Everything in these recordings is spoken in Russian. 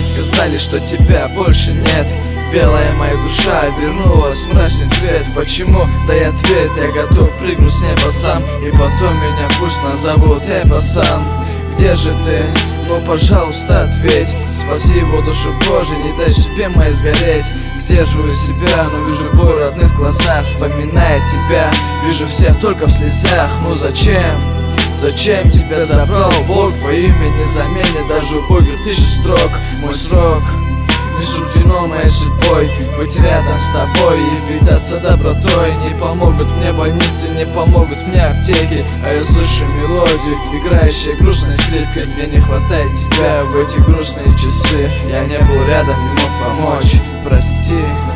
сказали, что тебя больше нет. Белая моя душа вернулась в мрачный цвет. Почему? Дай ответ, я готов прыгнуть с неба сам. И потом меня пусть назовут пацан. Где же ты? Ну, пожалуйста, ответь. Спаси его душу, Боже, не дай судьбе моей сгореть. Сдерживаю себя, но вижу боль в родных глазах. Вспоминая тебя, вижу всех только в слезах. Ну зачем? Зачем тебя забрал Бог? Твое имя не заменит даже у Бога 1000 строк. Мой срок не суждено моей судьбой быть рядом с тобой и питаться добротой. Не помогут мне больницы, не помогут мне аптеки, а я слышу мелодию, играющую грустной скрипкой. Мне не хватает тебя в эти грустные часы. Я не был рядом, не мог помочь. Прости.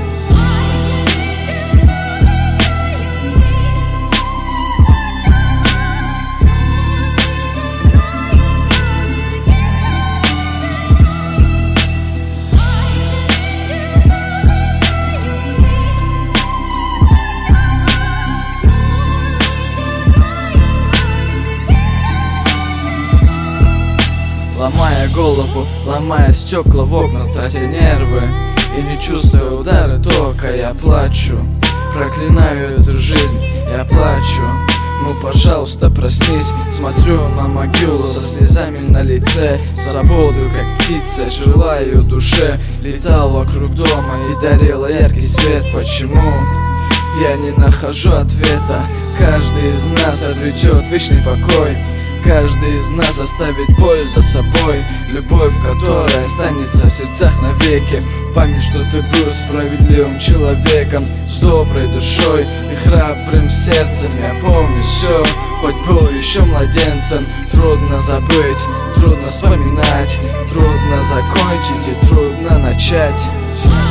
Ломая голову, ломая стекла в окна, тратя нервы и не чувствуя удары тока, я плачу. Проклинаю эту жизнь, я плачу. Ну, пожалуйста, проснись. Смотрю на могилу со слезами на лице. Свободу, как птица, желаю душе. Летал вокруг дома и дарила яркий свет. Почему? Я не нахожу ответа. Каждый из нас обретет вечный покой. Каждый из нас оставит боль за собой. Любовь, которая останется в сердцах навеки. Память, что ты был справедливым человеком, с доброй душой и храбрым сердцем. Я помню все, хоть был еще младенцем. Трудно забыть, трудно вспоминать, трудно закончить и трудно начать.